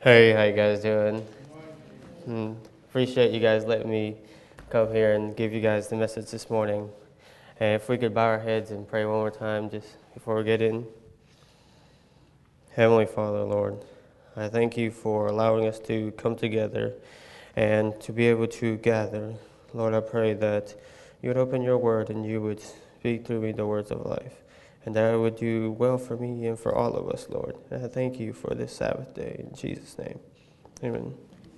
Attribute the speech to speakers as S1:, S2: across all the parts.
S1: Hey, how you guys doing? Appreciate you guys letting me come here and give you guys the message this morning. And if we could bow our heads and pray one more time just before we get in. Heavenly Father, Lord, I thank you for allowing us to come together and to be able to gather. Lord, I pray that you would open your word and you would speak through me the words of life, and that it would do well for me and for all of us, Lord. And I thank you for this Sabbath day. In Jesus' name, amen.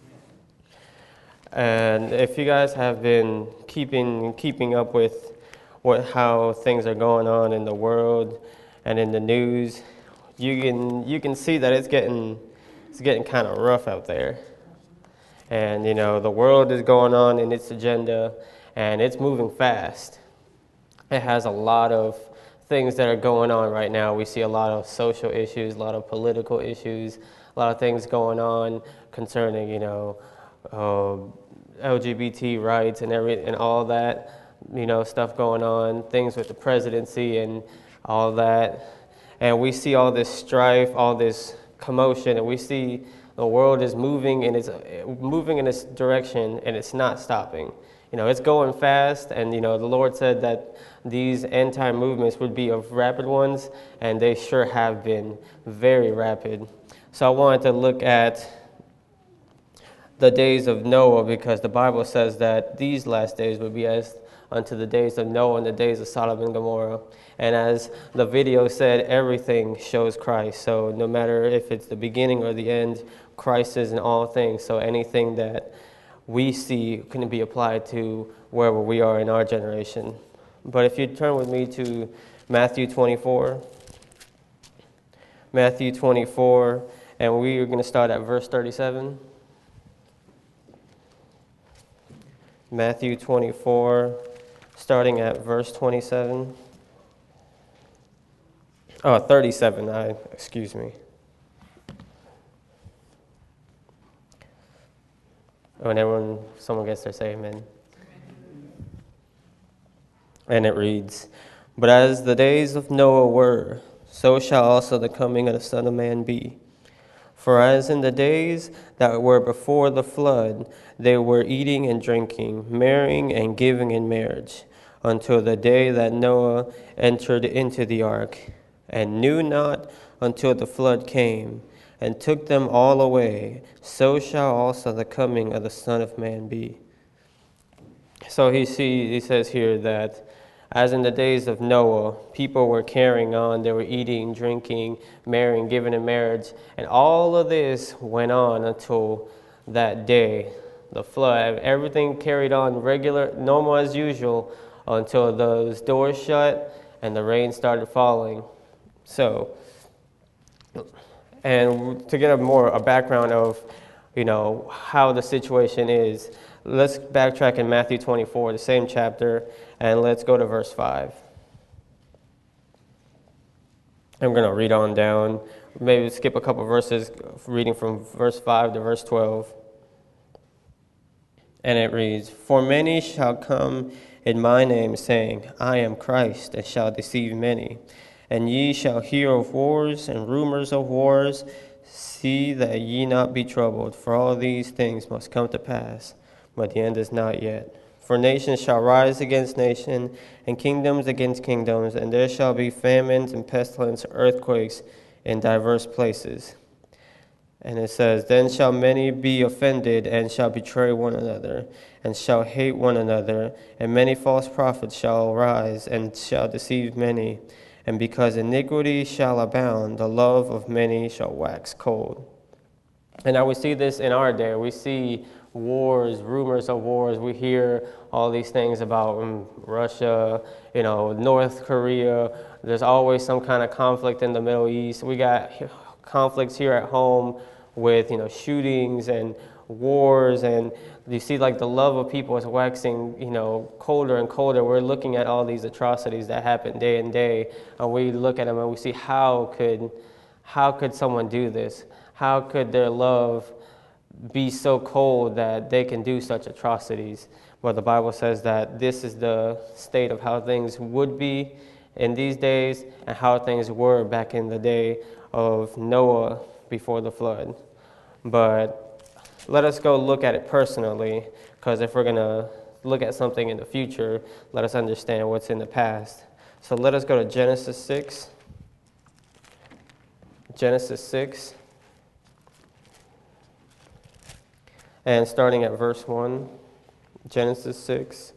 S1: And if you guys have been keeping up with how things are going on in the world and in the news, you can see that it's getting kind of rough out there. And the world is going on in its agenda, and it's moving fast. It has a lot of things that are going on right now. We see a lot of social issues, a lot of political issues, a lot of things going on concerning LGBT rights and all that, stuff going on, things with the presidency and all that. And we see all this strife, all this commotion, and we see the world is moving in its direction, and it's not stopping. It's going fast, and the Lord said that these end-time movements would be of rapid ones, and they sure have been very rapid. So I wanted to look at the days of Noah, because the Bible says that these last days would be as unto the days of Noah and the days of Sodom and Gomorrah. And as the video said, everything shows Christ. So no matter if it's the beginning or the end, Christ is in all things. So anything that we see can be applied to wherever we are in our generation. But if you turn with me to Matthew 24. Matthew 24, and we are going to start at verse 37. Matthew 24, starting at verse 27. 37, excuse me. When someone gets there, say amen. And it reads, "But as the days of Noah were, so shall also the coming of the Son of Man be. For as in the days that were before the flood, they were eating and drinking, marrying and giving in marriage, until the day that Noah entered into the ark, and knew not until the flood came, and took them all away. So shall also the coming of the Son of Man be." So he says here that as in the days of Noah, people were carrying on, they were eating, drinking, marrying, giving in marriage, and all of this went on until that day, the flood. Everything carried on regular, normal as usual, until those doors shut and the rain started falling. So, and to get a background of, how the situation is, let's backtrack in Matthew 24, the same chapter, and let's go to verse 5. I'm going to read on down, maybe skip a couple verses, reading from verse 5 to verse 12. And it reads, "For many shall come in my name, saying, I am Christ, and shall deceive many. And ye shall hear of wars and rumors of wars. See that ye not be troubled, for all these things must come to pass, but the end is not yet. For nations shall rise against nation, and kingdoms against kingdoms, and there shall be famines and pestilence, earthquakes in diverse places." And it says, "Then shall many be offended, and shall betray one another, and shall hate one another. And many false prophets shall arise, and shall deceive many. And because iniquity shall abound, the love of many shall wax cold." And now we see this in our day. We see wars, rumors of wars. We hear all these things about Russia, North Korea. There's always some kind of conflict in the Middle East. We got conflicts here at home with, shootings and wars. And you see, like, the love of people is waxing, colder and colder. We're looking at all these atrocities that happen day and day. And we look at them and we see, how could someone do this? How could their love be so cold that they can do such atrocities? But the Bible says that this is the state of how things would be in these days and how things were back in the day of Noah before the flood. But let us go look at it personally, because if we're going to look at something in the future, let us understand what's in the past. So let us go to Genesis 6. Genesis 6. And starting at verse 1, Genesis 6.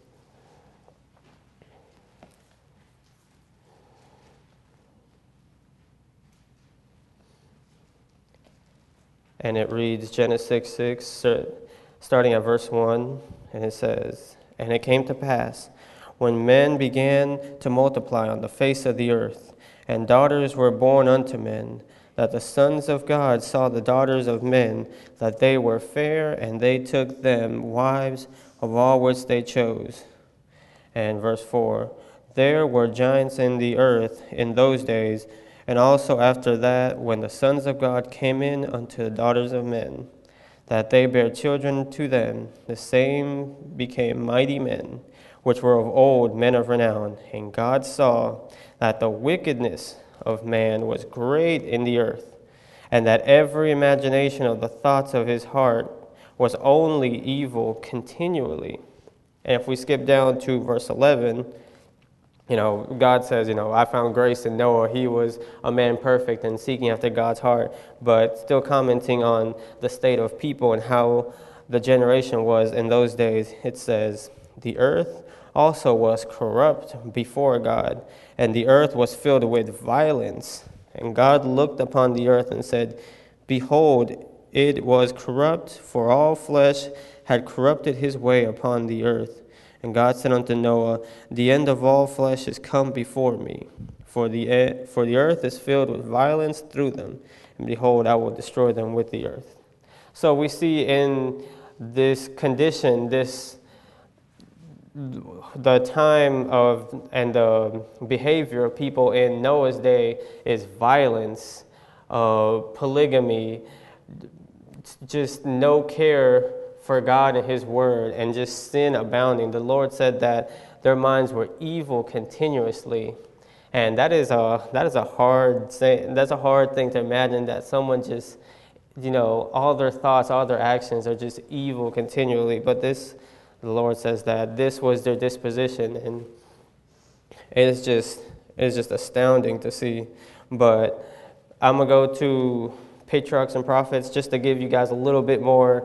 S1: And it reads Genesis 6, starting at verse 1, and it says, "And it came to pass, when men began to multiply on the face of the earth, and daughters were born unto men, that the sons of God saw the daughters of men, that they were fair, and they took them wives of all which they chose." And verse 4, "There were giants in the earth in those days, and also after that, when the sons of God came in unto the daughters of men, that they bare children to them, the same became mighty men, which were of old, men of renown. And God saw that the wickedness of man was great in the earth, and that every imagination of the thoughts of his heart was only evil continually." And if we skip down to verse 11, God says, I found grace in Noah. He was a man perfect and seeking after God's heart, but still commenting on the state of people and how the generation was in those days. It says, "The earth also was corrupt before God, and the earth was filled with violence. And God looked upon the earth and said, Behold, it was corrupt, for all flesh had corrupted his way upon the earth. And God said unto Noah, The end of all flesh is come before me, for the earth is filled with violence through them, and behold, I will destroy them with the earth." So we see in this condition, the time of and the behavior of people in Noah's day is violence, polygamy, just no care for God and His Word, and just sin abounding. The Lord said that their minds were evil continuously, and that is a hard thing. That's a hard thing to imagine, that someone just, all their thoughts, all their actions are just evil continually. But the Lord says that this was their disposition, and it's just astounding to see. But I'm gonna go to Patriarchs and Prophets just to give you guys a little bit more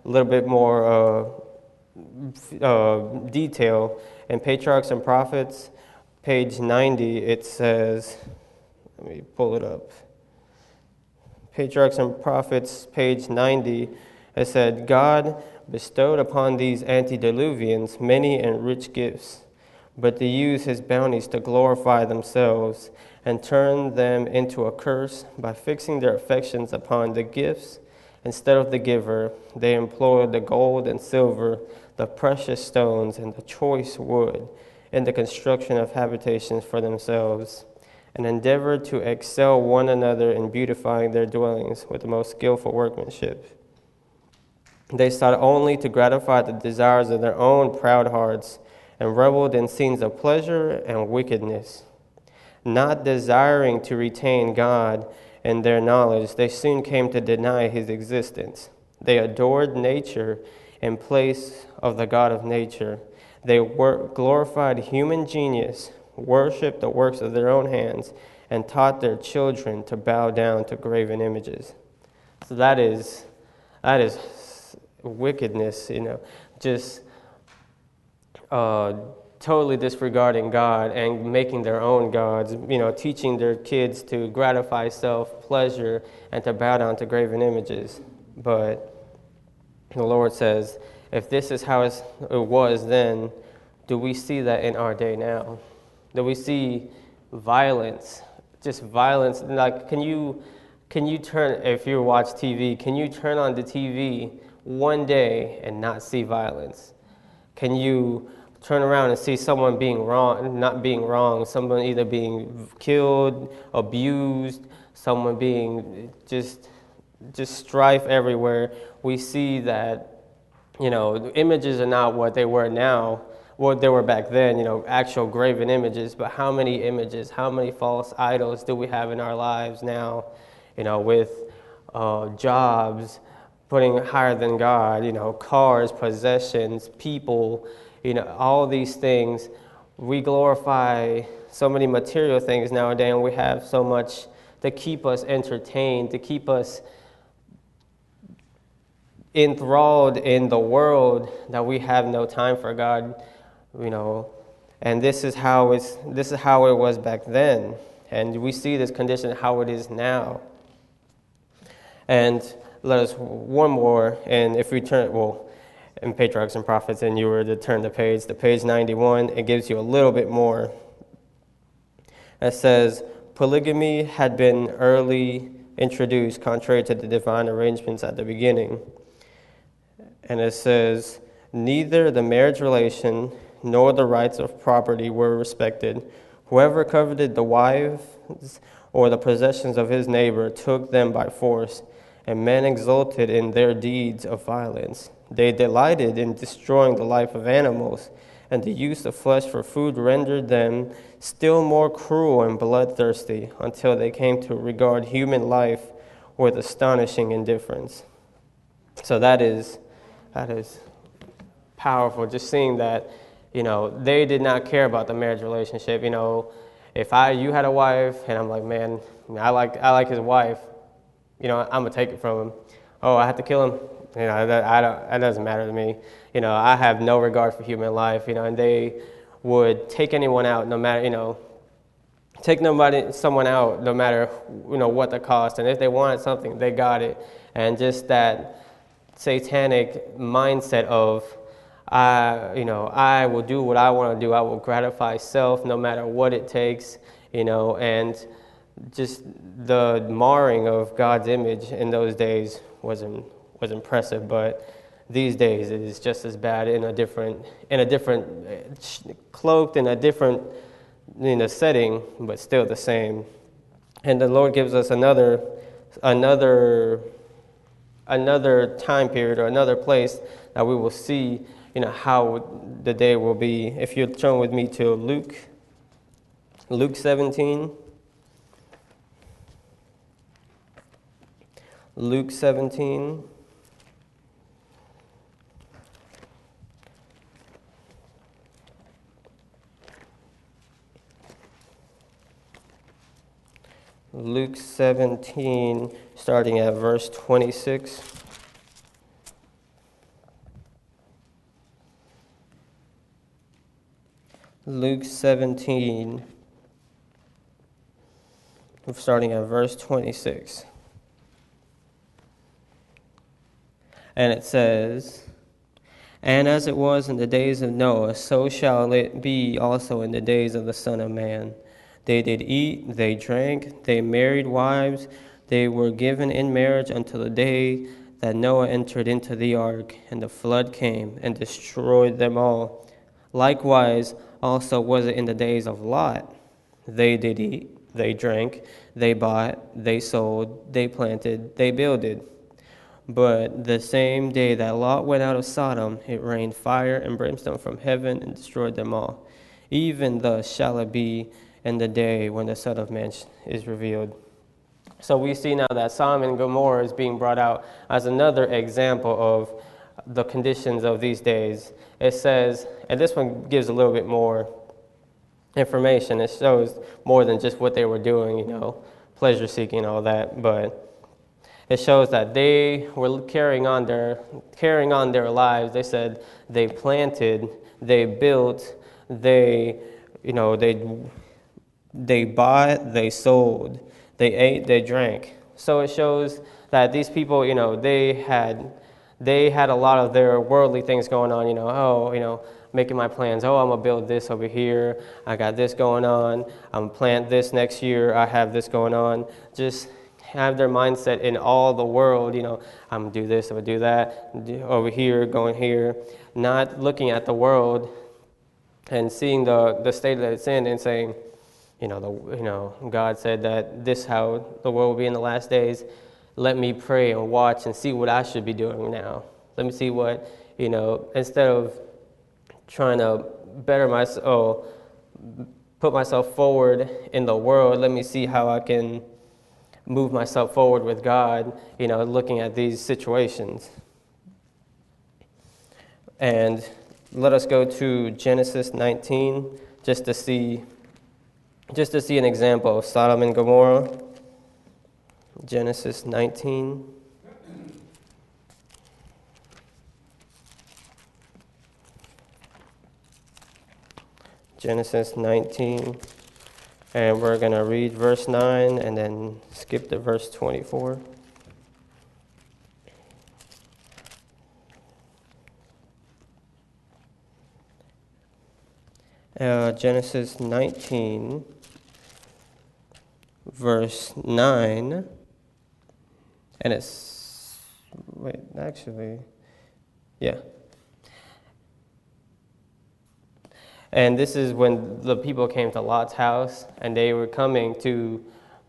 S1: detail. In Patriarchs and Prophets, page 90, it says, let me pull it up. Patriarchs and Prophets, page 90, it said, "God bestowed upon these antediluvians many and rich gifts, but they use his bounties to glorify themselves, and turn them into a curse by fixing their affections upon the gifts instead of the giver. They employ the gold and silver, the precious stones, and the choice wood in the construction of habitations for themselves, and endeavor to excel one another in beautifying their dwellings with the most skillful workmanship. They sought only to gratify the desires of their own proud hearts, and reveled in scenes of pleasure and wickedness. Not desiring to retain God in their knowledge, they soon came to deny his existence. They adored nature in place of the God of nature. They glorified human genius, worshipped the works of their own hands, and taught their children to bow down to graven images." So that is wickedness, just totally disregarding God and making their own gods, teaching their kids to gratify self-pleasure and to bow down to graven images. But the Lord says, if this is how it was then, do we see that in our day now? Do we see violence, just violence? Like, can you turn, if you watch TV, can you turn on the TV one day and not see violence? Can you turn around and see someone being wrong, not being wrong, someone either being killed, abused, someone being just strife everywhere? We see that, the images are not what they were now, what they were back then, actual graven images, but how many images, how many false idols do we have in our lives now, with jobs, putting higher than God, cars, possessions, people, all these things. We glorify so many material things nowadays, and we have so much to keep us entertained, to keep us enthralled in the world, that we have no time for God, and this is how it was back then, and we see this condition how it is now. And let us one more, and if we turn, in Patriarchs and Prophets, and you were to turn the page to page 91, it gives you a little bit more. It says, polygamy had been early introduced contrary to the divine arrangements at the beginning. And it says, neither the marriage relation nor the rights of property were respected. Whoever coveted the wives or the possessions of his neighbor took them by force, and men exulted in their deeds of violence. They delighted in destroying the life of animals, and the use of flesh for food rendered them still more cruel and bloodthirsty, until they came to regard human life with astonishing indifference. So that is powerful, just seeing that, they did not care about the marriage relationship. If you had a wife, and I'm like, man, I like his wife, I'm gonna take it from him. Oh, I have to kill him. That doesn't matter to me. I have no regard for human life. And they would take anyone out, no matter, take someone out, no matter, what the cost. And if they wanted something, they got it. And just that satanic mindset of, I will do what I want to do. I will gratify self, no matter what it takes. And just the marring of God's image in those days was impressive, but these days it is just as bad in a different cloaked in a different setting, but still the same. And the Lord gives us another time period or another place that we will see how the day will be. If you turn with me to Luke 17. Luke 17. Luke 17, starting at verse 26. Luke 17, starting at verse 26. And it says, and as it was in the days of Noah, so shall it be also in the days of the Son of Man. They did eat, they drank, they married wives, they were given in marriage until the day that Noah entered into the ark, and the flood came and destroyed them all. Likewise also was it in the days of Lot. They did eat, they drank, they bought, they sold, they planted, they builded. But the same day that Lot went out of Sodom, it rained fire and brimstone from heaven and destroyed them all. Even thus shall it be in the day when the Son of Man is revealed. So we see now that Sodom and Gomorrah is being brought out as another example of the conditions of these days. It says, and this one gives a little bit more information. It shows more than just what they were doing, pleasure seeking and all that, but it shows that they were carrying on their lives. They said they planted, they built, they bought, they sold, they ate, they drank. So it shows that these people, they had a lot of their worldly things going on. Making my plans. Oh, I'm gonna build this over here. I got this going on. I'm gonna plant this next year. I have this going on. Just have their mindset in all the world, I'm going to do this, I'm going to do that, over here, going here, not looking at the world and seeing the state that it's in and saying, God said that this how the world will be in the last days. Let me pray and watch and see what I should be doing now. Let me see what, instead of trying to better myself, put myself forward in the world, let me see how I can move myself forward with God, looking at these situations. And let us go to Genesis 19 just to see an example of Sodom and Gomorrah. Genesis 19. Genesis 19, and we're going to read verse 9 and then skip to verse 24. Genesis 19, verse 9, and And this is when the people came to Lot's house, and they were coming to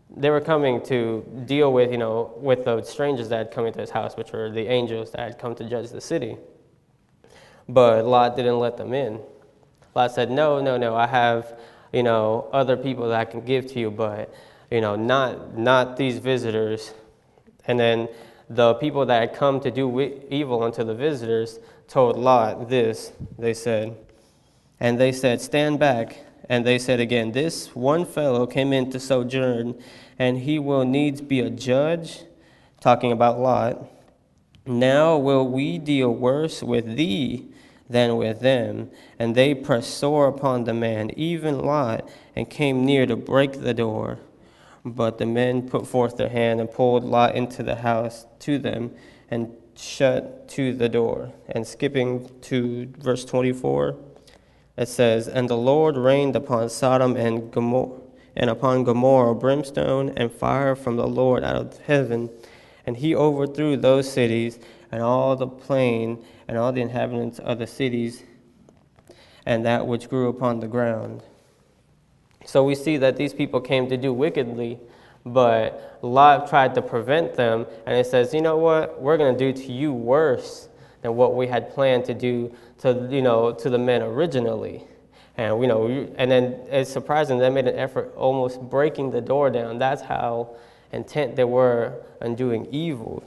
S1: deal with, with the strangers that had come into his house, which were the angels that had come to judge the city. But Lot didn't let them in. Lot said, no, I have, other people that I can give to you, but, not these visitors. And then the people that had come to do evil unto the visitors told Lot this. They said, stand back. And they said again, this one fellow came in to sojourn, and he will needs be a judge, talking about Lot. Now will we deal worse with thee than with them? And they pressed sore upon the man, even Lot, and came near to break the door. But the men put forth their hand and pulled Lot into the house to them and shut to the door. And skipping to verse 24, it says, and the Lord rained upon Sodom and upon Gomorrah brimstone and fire from the Lord out of heaven. And he overthrew those cities and all the plain and all the inhabitants of the cities and that which grew upon the ground. So we see that these people came to do wickedly, but Lot tried to prevent them, and it says, you know what, we're going to do to you worse than what we had planned to do to the men originally. And and then it's surprising they made an effort almost breaking the door down. That's how intent they were on doing evil.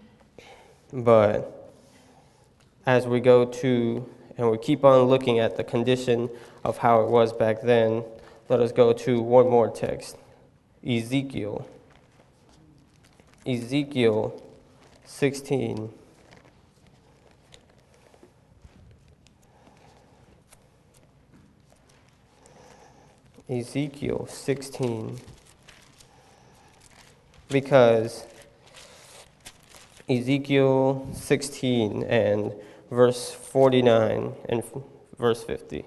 S1: But as we go to, and we keep on looking at the condition of how it was back then, let us go to one more text, Ezekiel 16. Ezekiel 16. Because Ezekiel 16 and verse 49 and verse 50.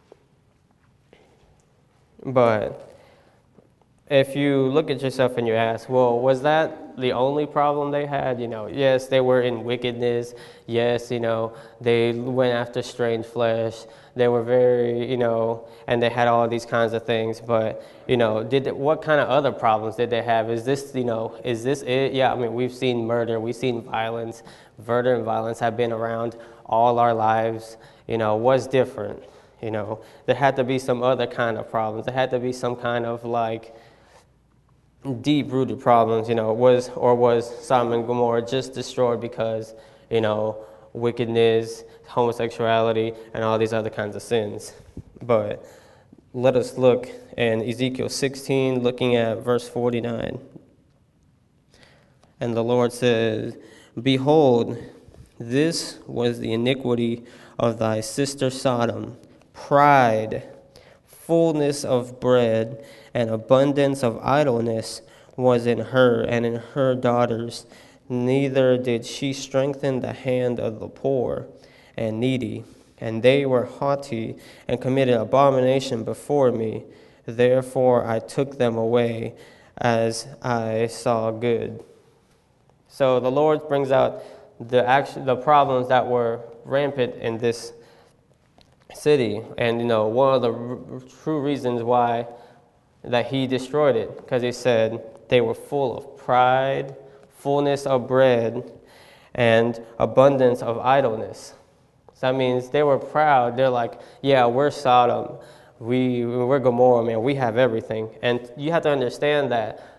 S1: But if you look at yourself and you ask, well, was that the only problem they had? Yes, they were in wickedness. Yes, they went after strange flesh. They were very, and they had all these kinds of things. But, what kind of other problems did they have? Is this it? Yeah, we've seen murder. We've seen violence. Murder and violence have been around all our lives. What's different? There had to be some other kind of problems. There had to be some kind of deep-rooted problems. Was Sodom and Gomorrah just destroyed because wickedness, homosexuality, and all these other kinds of sins? But let us look in Ezekiel 16, looking at verse 49. And the Lord says, behold, this was the iniquity of thy sister Sodom. Pride, fullness of bread, and abundance of idleness was in her and in her daughters. Neither did she strengthen the hand of the poor and needy. And they were haughty and committed abomination before me. Therefore I took them away as I saw good. So the Lord brings out the problems that were rampant in this city, and one of the true reasons why that he destroyed it, because he said they were full of pride, fullness of bread, and abundance of idleness. So that means they were proud. They're like, yeah, we're Sodom, we're Gomorrah, man, we have everything. And you have to understand that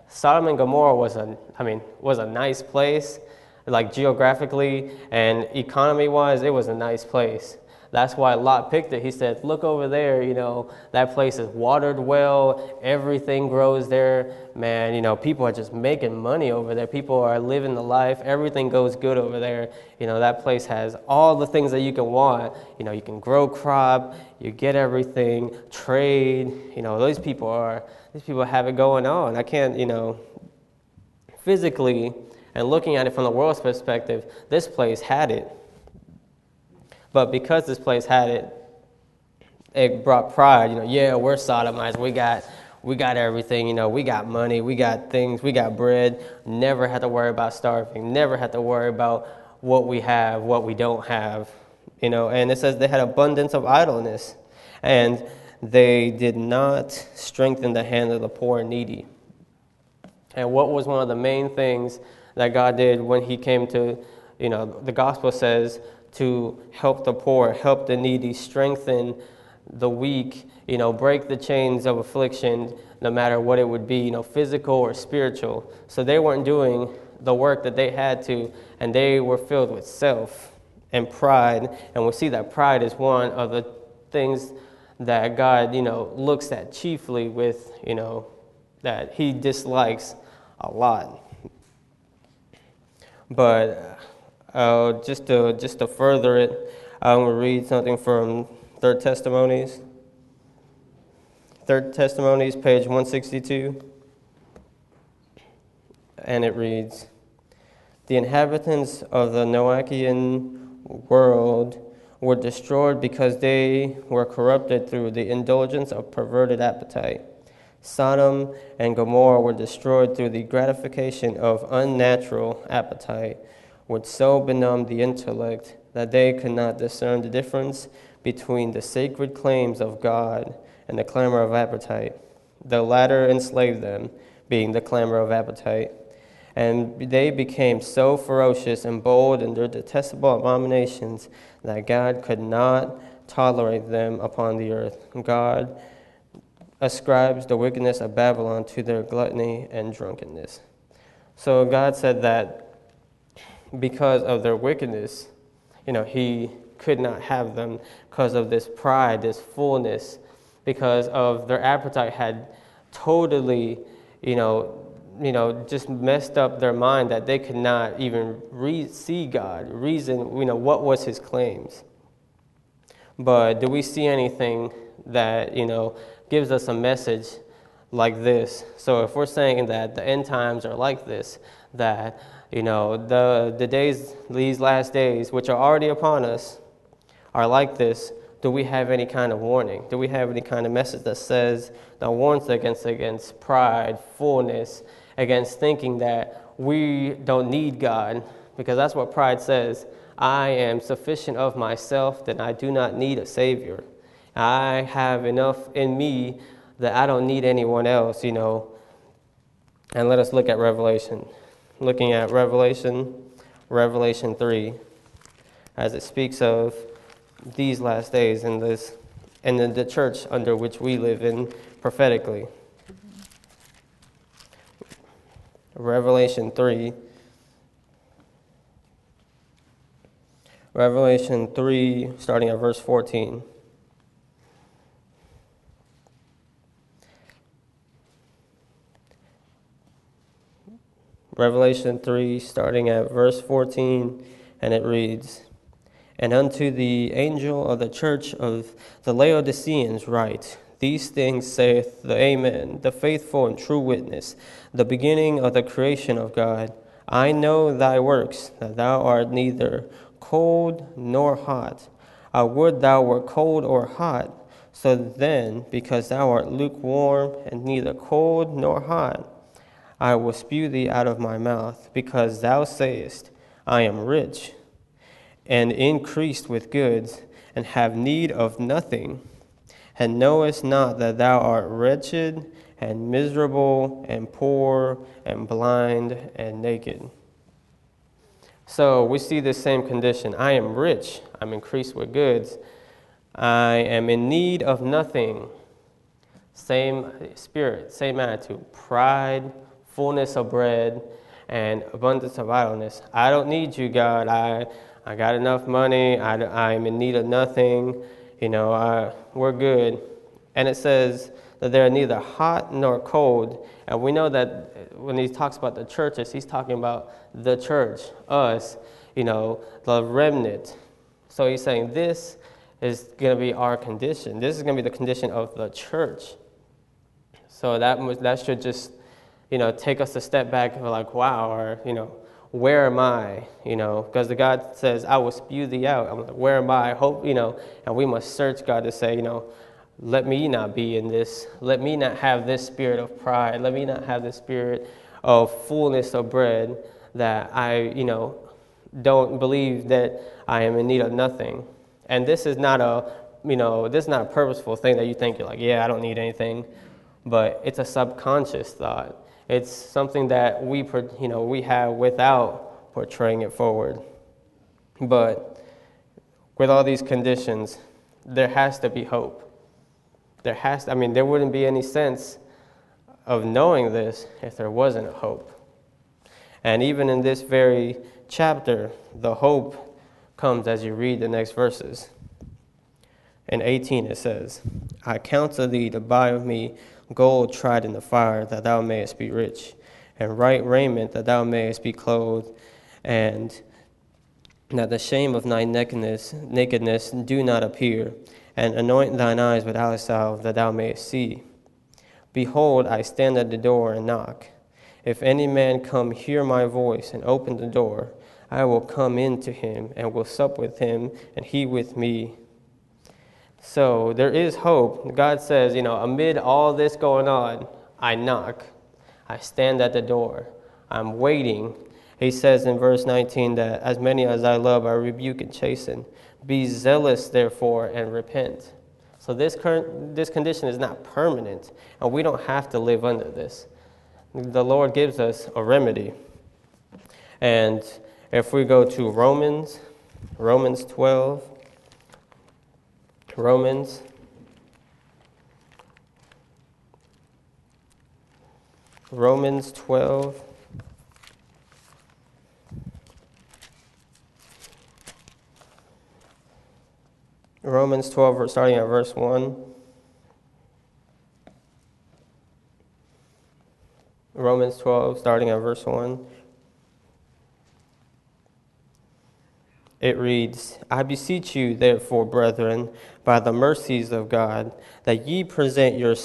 S1: Sodom and Gomorrah was a nice place, like geographically and economy-wise, it was a nice place. That's why Lot picked it. He said, look over there, that place is watered well, everything grows there. Man, people are just making money over there. People are living the life. Everything goes good over there. That place has all the things that you can want. You can grow crop, you get everything, trade. These people have it going on. I can't, physically, and looking at it from the world's perspective, this place had it. But because this place had it, it brought pride. Yeah, we're Sodomites. We got everything. We got money. We got things. We got bread. Never had to worry about starving. Never had to worry about what we have, what we don't have. And it says they had abundance of idleness, and they did not strengthen the hand of the poor and needy. And what was one of the main things that God did when he came to, the gospel says, to help the poor, help the needy, strengthen the weak, break the chains of affliction, no matter what it would be, physical or spiritual. So they weren't doing the work that they had to, and they were filled with self and pride. And we see that pride is one of the things that God, looks at chiefly with, that he dislikes a lot. But just to further it, I'm going to read something from Third Testimonies. Third Testimonies, page 162. And it reads, the inhabitants of the Noachian world were destroyed because they were corrupted through the indulgence of perverted appetite. Sodom and Gomorrah were destroyed through the gratification of unnatural appetite, which so benumbed the intellect that they could not discern the difference between the sacred claims of God and the clamor of appetite. The latter enslaved them, being the clamor of appetite. And they became so ferocious and bold in their detestable abominations that God could not tolerate them upon the earth. God ascribes the wickedness of Babylon to their gluttony and drunkenness. So God said that because of their wickedness, he could not have them because of this pride, this fullness, because of their appetite had totally, just messed up their mind that they could not even see God, reason, what was his claims. But do we see anything that, gives us a message like this? So if we're saying that the end times are like this, that the days, these last days, which are already upon us, are like this, do we have any kind of warning? Do we have any kind of message that warns against pride, fullness, against thinking that we don't need God? Because that's what pride says. I am sufficient of myself, that I do not need a Savior. I have enough in me that I don't need anyone else, And let us look at Revelation. Looking at Revelation 3, as it speaks of these last days and the church under which we live in prophetically. Revelation 3, starting at verse 14. Revelation 3, starting at verse 14, and it reads, and unto the angel of the church of the Laodiceans write, these things saith the Amen, the faithful and true witness, the beginning of the creation of God. I know thy works, that thou art neither cold nor hot. I would thou were cold or hot. So then, because thou art lukewarm and neither cold nor hot, I will spew thee out of my mouth, because thou sayest, I am rich, and increased with goods, and have need of nothing, and knowest not that thou art wretched, and miserable, and poor, and blind, and naked. So we see this same condition. I am rich, I'm increased with goods, I am in need of nothing. Same spirit, same attitude, pride, fullness of bread and abundance of idleness. I don't need you, God. I got enough money. I'm in need of nothing. We're good. And it says that they're neither hot nor cold. And we know that when he talks about the churches, he's talking about the church, us, the remnant. So he's saying this is going to be our condition. This is going to be the condition of the church. So that should just, take us a step back and be like, wow, or, where am I? Because the God says, I will spew thee out. I'm like, where am I? I hope, and we must search God to say, let me not be in this. Let me not have this spirit of pride. Let me not have this spirit of fullness of bread that I, don't believe that I am in need of nothing. And this is not a purposeful thing that you think you're like, yeah, I don't need anything. But it's a subconscious thought. It's something that we have without portraying it forward. But with all these conditions, there has to be hope. There wouldn't be any sense of knowing this if there wasn't a hope. And even in this very chapter, the hope comes as you read the next verses. In 18 it says, I counsel thee to buy of me gold tried in the fire, that thou mayest be rich, and right raiment, that thou mayest be clothed, and that the shame of thy nakedness do not appear, and anoint thine eyes with aloe salve, that thou mayest see. Behold, I stand at the door and knock. If any man come hear my voice and open the door, I will come in to him and will sup with him, and he with me. So there is hope. God says, amid all this going on, I knock. I stand at the door. I'm waiting. He says in verse 19 that as many as I love, I rebuke and chasten. Be zealous, therefore, and repent. So this condition is not permanent, and we don't have to live under this. The Lord gives us a remedy. And if we go to Romans 12, Romans 12. Romans 12, starting at verse 1. Romans 12, starting at verse 1. It reads, I beseech you, therefore, brethren, by the mercies of God, that ye present your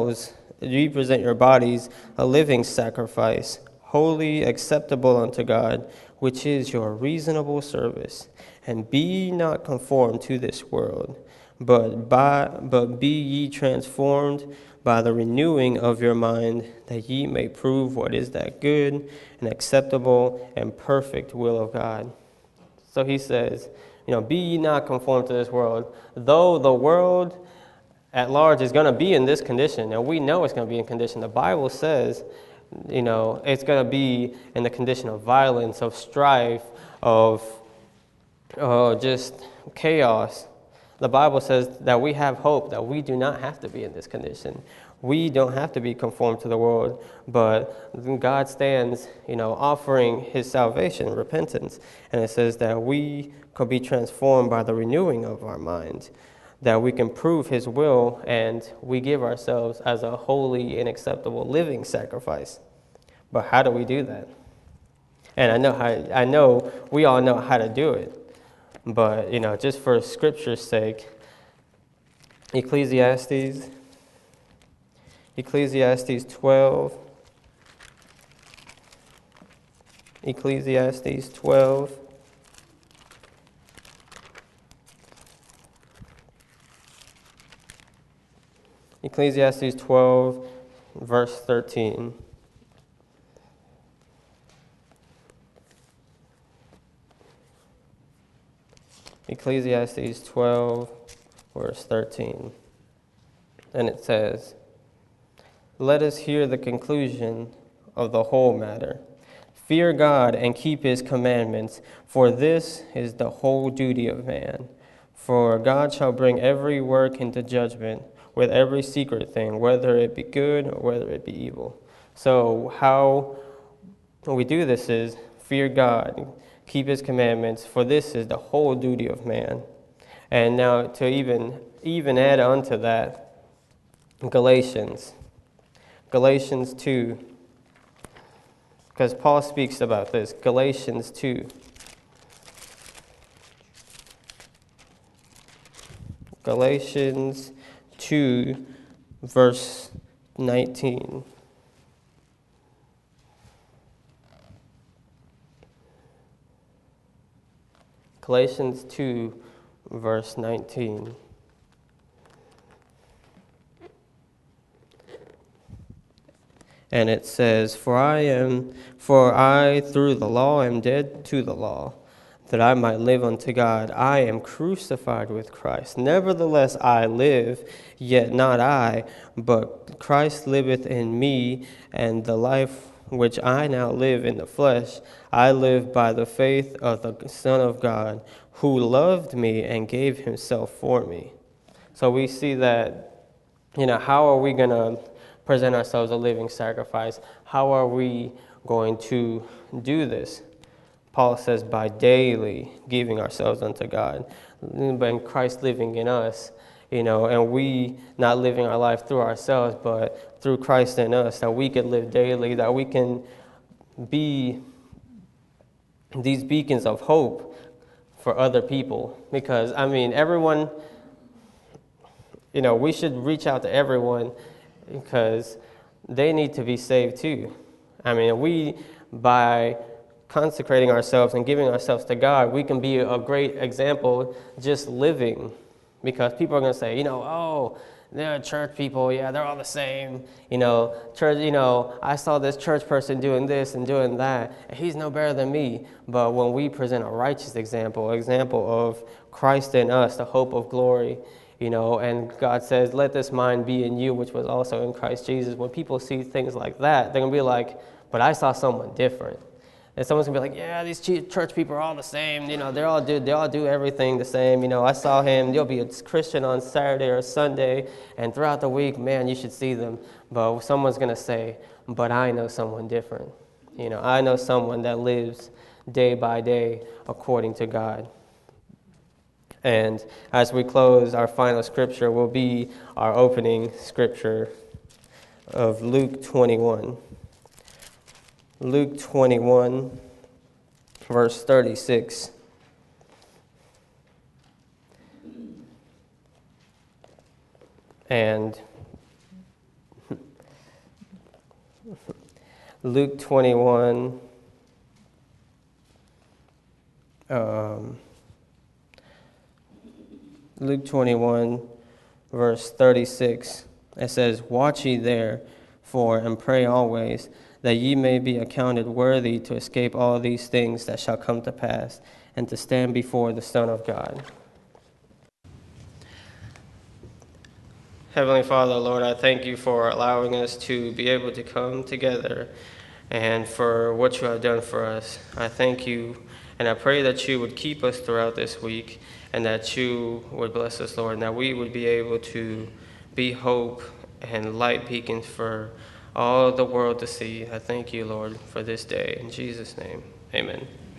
S1: bodies a living sacrifice, holy, acceptable unto God, which is your reasonable service. And be ye not conformed to this world, but be ye transformed by the renewing of your mind, that ye may prove what is that good and acceptable and perfect will of God. So he says, be ye not conformed to this world. Though the world at large is going to be in this condition, and we know it's going to be in condition. The Bible says, it's going to be in the condition of violence, of strife, of just chaos. The Bible says that we have hope, that we do not have to be in this condition. We don't have to be conformed to the world, but God stands, offering his salvation, repentance. And it says that we could be transformed by the renewing of our mind, that we can prove his will, and we give ourselves as a holy and acceptable living sacrifice. But how do we do that? And I know we all know how to do it. But, just for scripture's sake, Ecclesiastes 12. Ecclesiastes 12. Ecclesiastes 12, verse 13. Ecclesiastes 12, verse 13. And it says, let us hear the conclusion of the whole matter. Fear God and keep his commandments, for this is the whole duty of man. For God shall bring every work into judgment with every secret thing, whether it be good or whether it be evil. So how we do this is fear God, keep his commandments, for this is the whole duty of man. And now to even add on to that, Galatians 2, because Paul speaks about this. Galatians 2. Galatians 2, verse 19. Galatians 2, verse 19. And it says, For I through the law am dead to the law, that I might live unto God. I am crucified with Christ. Nevertheless I live, yet not I, but Christ liveth in me, and the life which I now live in the flesh, I live by the faith of the Son of God, who loved me and gave himself for me. So we see that, how are we going to present ourselves a living sacrifice? How are we going to do this? Paul says by daily giving ourselves unto God, and Christ living in us, and we not living our life through ourselves, but through Christ in us, that we can live daily, that we can be these beacons of hope for other people. Because, everyone, we should reach out to everyone because they need to be saved too. We, by consecrating ourselves and giving ourselves to God, we can be a great example just living. Because people are going to say, oh, they're church people, yeah, they're all the same. Church, I saw this church person doing this and doing that, and he's no better than me. But when we present a righteous example of Christ in us, the hope of glory, and God says, let this mind be in you, which was also in Christ Jesus. When people see things like that, they're going to be like, but I saw someone different. And someone's going to be like, yeah, these church people are all the same. They all do everything the same. I saw him. You'll be a Christian on Saturday or Sunday, and throughout the week, man, you should see them. But someone's going to say, but I know someone different. I know someone that lives day by day according to God. And as we close, our final scripture will be our opening scripture of Luke 21. Luke 21, verse 36. And Luke 21, Luke 21, verse 36, it says, Watch ye therefore, and pray always, that ye may be accounted worthy to escape all these things that shall come to pass, and to stand before the Son of God. Heavenly Father, Lord, I thank you for allowing us to be able to come together and for what you have done for us. I thank you, and I pray that you would keep us throughout this week, and that you would bless us, Lord, and that we would be able to be hope and light beacons for all the world to see. I thank you, Lord, for this day. In Jesus' name, amen.